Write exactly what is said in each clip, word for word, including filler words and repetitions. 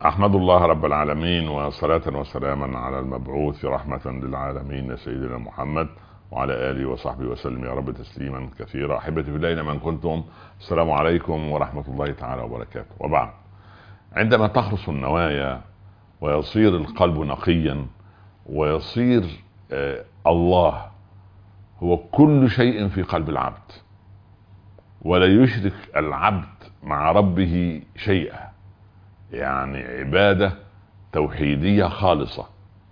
أحمد الله رب العالمين، وصلاة وسلاما على المبعوث رحمة للعالمين سيدنا محمد وعلى آله وصحبه وسلم يا رب تسليما كثيرا. أحبتي في الله من كنتم، السلام عليكم ورحمة الله تعالى وبركاته. وبعد، عندما تخلص النوايا ويصير القلب نقيا ويصير آه الله هو كل شيء في قلب العبد، ولا يشرك العبد مع ربه شيئا، يعني عبادة توحيدية خالصة،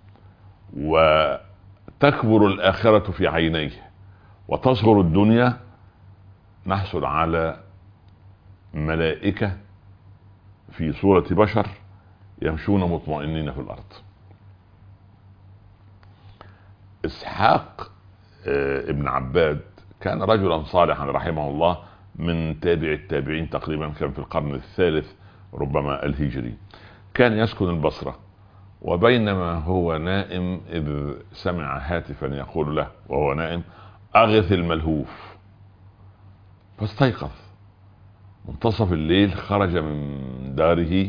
وتكبر الآخرة في عينيه وتصغر الدنيا، نحصل على ملائكة في صورة بشر يمشون مطمئنين في الأرض. إسحاق ابن عباد كان رجلا صالحا رحمه الله، من تابع التابعين تقريبا، كان في القرن الثالث ربما الهجري. كان يسكن البصرة، وبينما هو نائم إذ سمع هاتفا يقول له وهو نائم: أغث الملهوف. فاستيقظ منتصف الليل، خرج من داره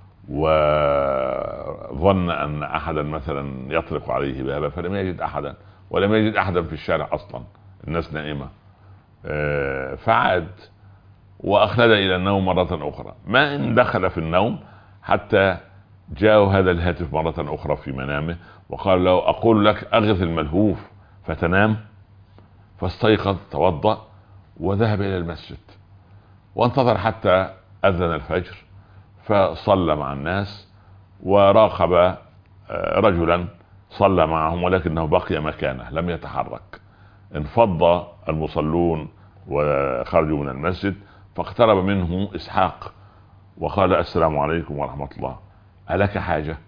وظن أن أحدا مثلا يطرق عليه بابا، فلم يجد أحدا، ولم يجد أحدا في الشارع أصلا، الناس نائمة. فعاد وأخلد إلى النوم مرة أخرى، ما إن دخل في النوم حتى جاء هذا الهاتف مرة أخرى في منامه وقال له: أقول لك أغث الملهوف فتنام. فاستيقظ، توضأ وذهب إلى المسجد، وانتظر حتى أذن الفجر، فصلى مع الناس وراقب رجلا صلى معهم، ولكنه بقي مكانه لم يتحرك. انفض المصلون وخرجوا من المسجد، فاقترب منه إسحاق وقال: السلام عليكم ورحمة الله، ألك حاجة؟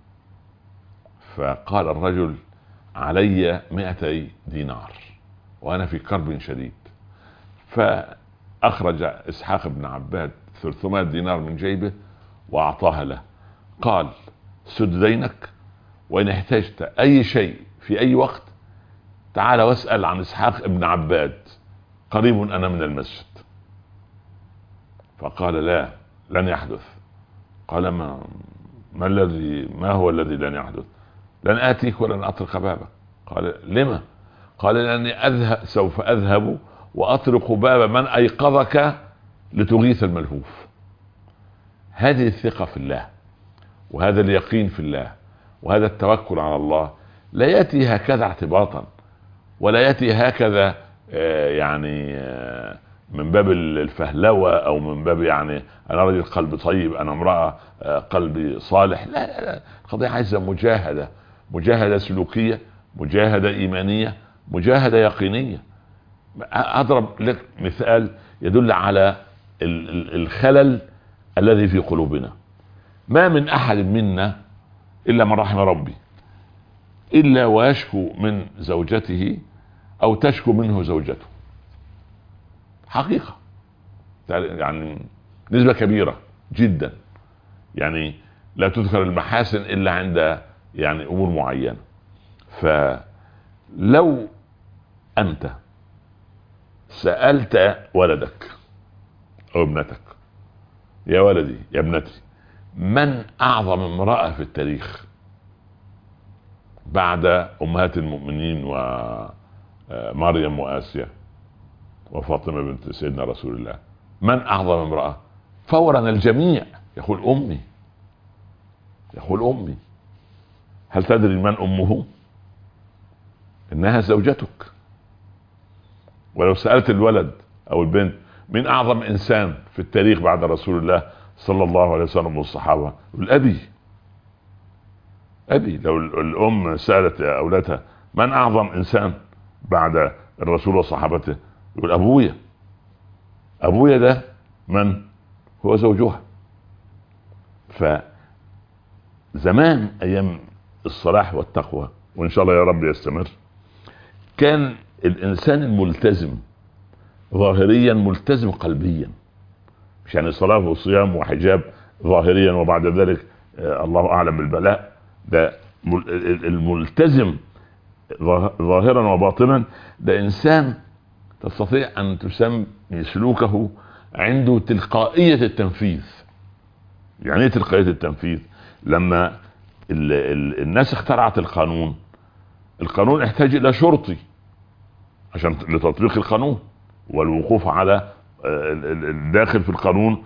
فقال الرجل: علي مئتي دينار وأنا في كرب شديد. فأخرج إسحاق بن عباد ثلاثمائة دينار من جيبه وأعطاها له. قال: سد دينك، وإن احتجت أي شيء في أي وقت تعال واسأل عن إسحاق بن عباد، قريب أنا من المسجد. فقال: لا، لن يحدث. قال: ما ما الذي ما هو الذي لن يحدث؟ لن آتيك ولن أطرق بابك. قال: لما؟ قال: لأني أذهب سوف أذهب وأطرق باب من أيقظك لتغيث الملهوف. هذه الثقة في الله، وهذا اليقين في الله، وهذا التوكل على الله لا يأتي هكذا اعتباطا، ولا يأتي هكذا آه يعني آه من باب الفهلوة، او من باب يعني انا رجل قلب طيب، انا امرأة قلبي صالح. لا لا لا، القضية عايزة مجاهدة، مجاهدة سلوكية، مجاهدة ايمانية، مجاهدة يقينية. اضرب لك مثال يدل على الخلل الذي في قلوبنا. ما من احد منا الا من رحم ربي الا ويشكو من زوجته او تشكو منه زوجته، حقيقة يعني نسبة كبيرة جدا، يعني لا تذكر المحاسن إلا عند يعني أمور معينة. فلو أنت سألت ولدك أو ابنتك: يا ولدي يا ابنتي، من أعظم امرأة في التاريخ بعد أمهات المؤمنين ومريم وآسيا وفاطمة بنت سيدنا رسول الله، من أعظم امرأة؟ فورا الجميع يقول: أمي، يقول أمي. هل تدري من أمه؟ إنها زوجتك. ولو سألت الولد أو البنت: من أعظم إنسان في التاريخ بعد رسول الله صلى الله عليه وسلم والصحابة؟ يقول: أبي. أبي. لو الأم سألت أولادها: من أعظم إنسان بعد الرسول وصحابته؟ يقول: أبويا. أبويا ده من؟ هو زوجها. فزمان أيام الصلاح والتقوى، وإن شاء الله يا رب يستمر، كان الإنسان الملتزم ظاهريا ملتزم قلبيا، مش يعني صلاة وصيام وحجاب ظاهريا وبعد ذلك آه الله أعلم بالبلاء. ده الملتزم ظاهرا وباطنا ده إنسان تستطيع أن تسمي سلوكه عنده تلقائية التنفيذ. يعني ايه تلقائية التنفيذ؟ لما ال ال الناس اخترعت القانون، القانون يحتاج الى شرطي عشان لتطبيق القانون والوقوف على الداخل في القانون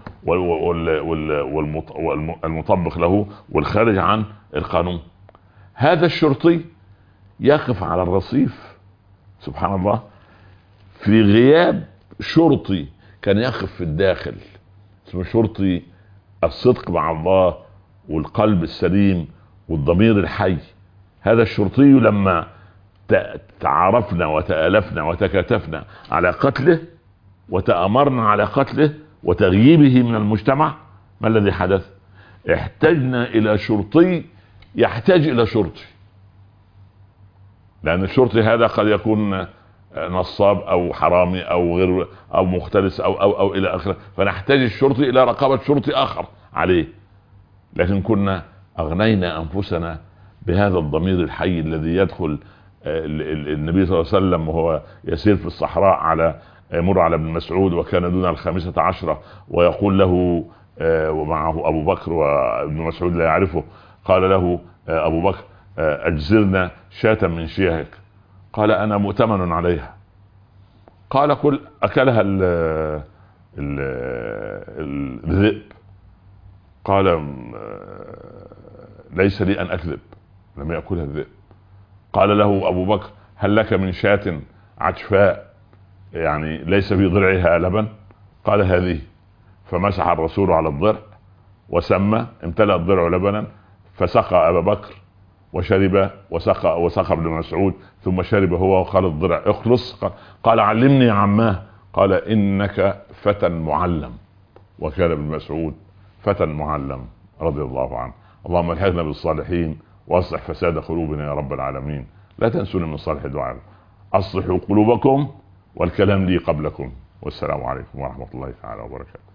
والمطبق له والخارج عن القانون. هذا الشرطي يقف على الرصيف، سبحان الله، في غياب شرطي كان يقف في الداخل اسمه شرطي الصدق مع الله والقلب السليم والضمير الحي. هذا الشرطي لما تعارفنا وتآلفنا وتكاتفنا على قتله وتأمرنا على قتله وتغييبه من المجتمع، ما الذي حدث؟ احتجنا الى شرطي يحتاج الى شرطي، لان الشرطي هذا قد يكون نصاب او حرامي او غير او مختلس او او او الى اخره، فنحتاج الشرطي الى رقابة شرطي اخر عليه. لكن كنا اغنينا انفسنا بهذا الضمير الحي الذي يدخل النبي صلى الله عليه وسلم وهو يسير في الصحراء على يمر على ابن مسعود وكان دون الخامسة عشرة ويقول له ومعه ابو بكر وابن مسعود لا يعرفه، قال له ابو بكر اجزرنا شاة من شيهك، قال انا مؤتمن عليها، قال كل اكلها الذئب، قال ليس لي ان اكذب، لم يأكلها الذئب. قال له ابو بكر هل لك من شاة عجفاء يعني ليس في ضرعها لبن؟ قال هذه، فمسح الرسول على الضرع وسمى، امتلأ الضرع لبنا فسقى ابا بكر وشرب وسقى وسقى ابن مسعود ثم شرب هو وقال الضرع اخلص. قال علمني يا عماه، قال انك فتى معلم، وكان ابن مسعود فتى معلم رضي الله عنه. اللهم الحقنا بالصالحين واصلح فساد قلوبنا يا رب العالمين. لا تنسونا من صالح دعاء. اصلحوا قلوبكم والكلام لي قبلكم، والسلام عليكم ورحمة الله تعالى وبركاته.